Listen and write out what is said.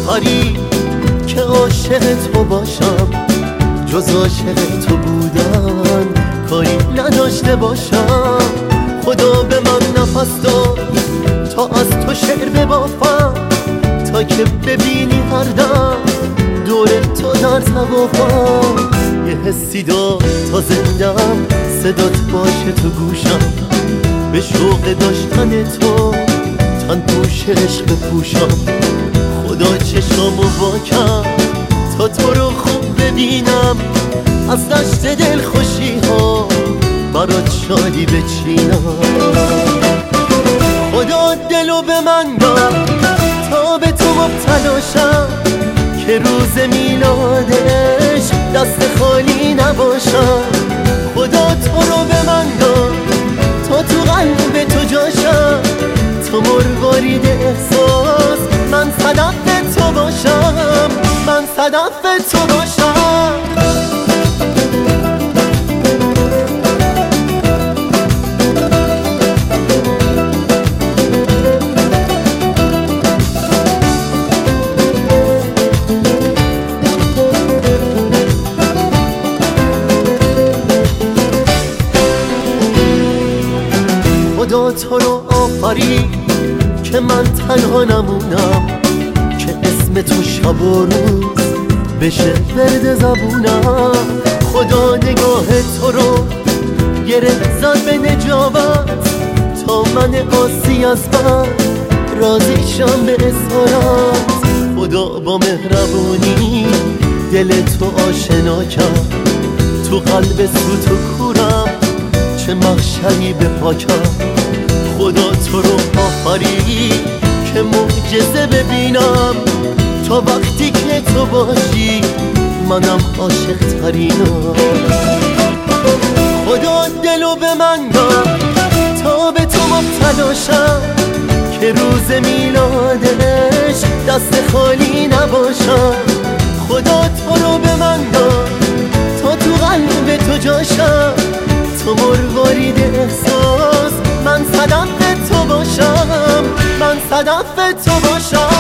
آفرین که عاشق تو باشم، جز عاشق تو بودن کاری نداشته باشم. خدا به من نفس داد تا از تو شعر ببافم، تا که ببینی هر دم دور تو در توافم. یه حسی داد تا زندم صدات باشه تو گوشم، به شوق داشتن تو تن پوش عشق بپوشم. خدا چشامو وا کرد تا تو رو خوب ببینم، از دشت دل خوشی ها برات شادی بچینم. خدا دلو به من داد تا به تو مبتلاشم، که روز میلادش دست خالی نباشم. خدا تو رو به من داد تا تو قلب تو جاشم، تو مروارید احساس من صدف تو باشم، من صدف تو باشم. خدا تو رو آفرین که من تنها نمونم، که اسم تو شب و روز بشه ورد زبونم. خدا نگاه تو رو گره زد به نجابت، تا من آسی از من راضی شم به اسارت. خدا با مهربونی دل تو آشنا کرد، تو قلب سوت و کورم چه محشری به پا کرد. خدا تو رو آفرین که معجزه ببینم، تا وقتی که تو باشی منم عاشق ترینم. خدا دلو به من داد تا به تو مبتلاشم، که روز میلادش دست خالی نباشم. خدا تو رو به من داد تا تو قلب تو جاشم، تو مروارید احساس من صدف تو باشم، من صدف تو باشم.